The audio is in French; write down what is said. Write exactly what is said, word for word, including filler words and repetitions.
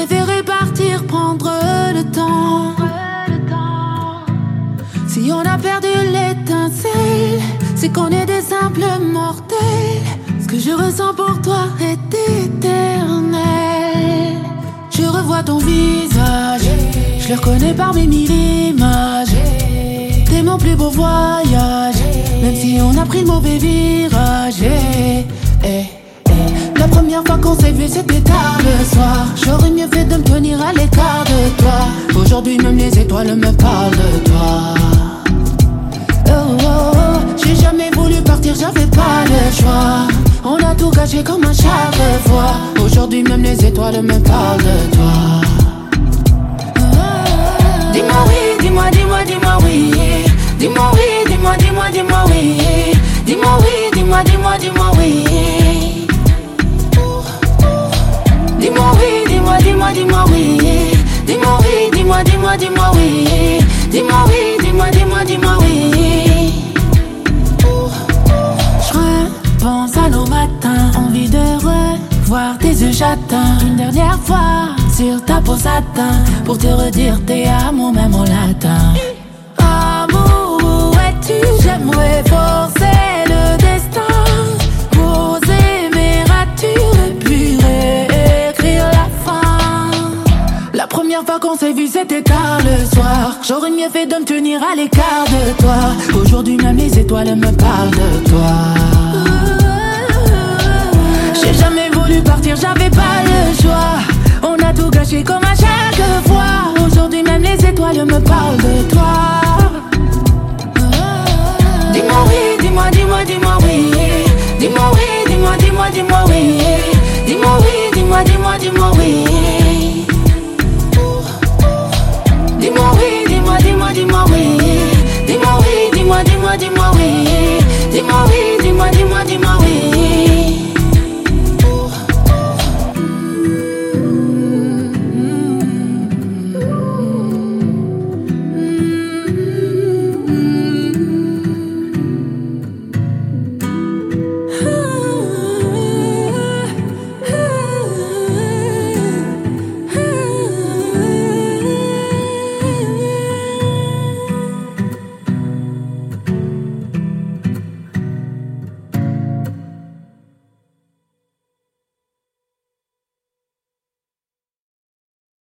préféré partir, prendre le temps. Si on a perdu l'étincelle, c'est qu'on est des simples mortels. Ce que je ressens pour toi est éternel. Je revois ton visage, je le reconnais parmi mille images. T'es mon plus beau voyage, même si on a pris le mauvais virage. Eh, eh, eh. La première fois qu'on s'est vu c'était tard le soir. J'aurais mieux fait de me tenir à l'écart de toi. Aujourd'hui même les étoiles me parlent de toi. Oh, oh, oh. J'ai jamais voulu partir, j'avais pas le choix. On a tout gâché comme à chaque fois. Aujourd'hui même les étoiles me parlent de toi. Dis-moi oui, dis-moi, dis-moi, dis-moi oui. Dis-moi oui, dis-moi, dis-moi, dis-moi oui. Dis-moi oui, dis-moi, dis-moi, dis-moi oui. Dis-moi oui, dis-moi, dis-moi, dis-moi oui. Dis-moi oui, dis-moi, dis-moi, dis-moi oui. Dis-moi oui, dis-moi, dis-moi, dis-moi oui. Je repense à nos matins, envie de revoir tes yeux châtains. Une dernière fois sur ta peau satin, pour te redire tes amours même en latin. Amour, où es-tu? J'aimerais forcer le destin. Poser mes ratures et puis réécrire la fin. La première fois qu'on s'est vu c'était tard le soir. J'aurais mieux fait de me tenir à l'écart de toi. Aujourd'hui même les étoiles me parlent de toi. J'ai jamais voulu partir, j'avais pas le choix. On a tout gâché comme à chaque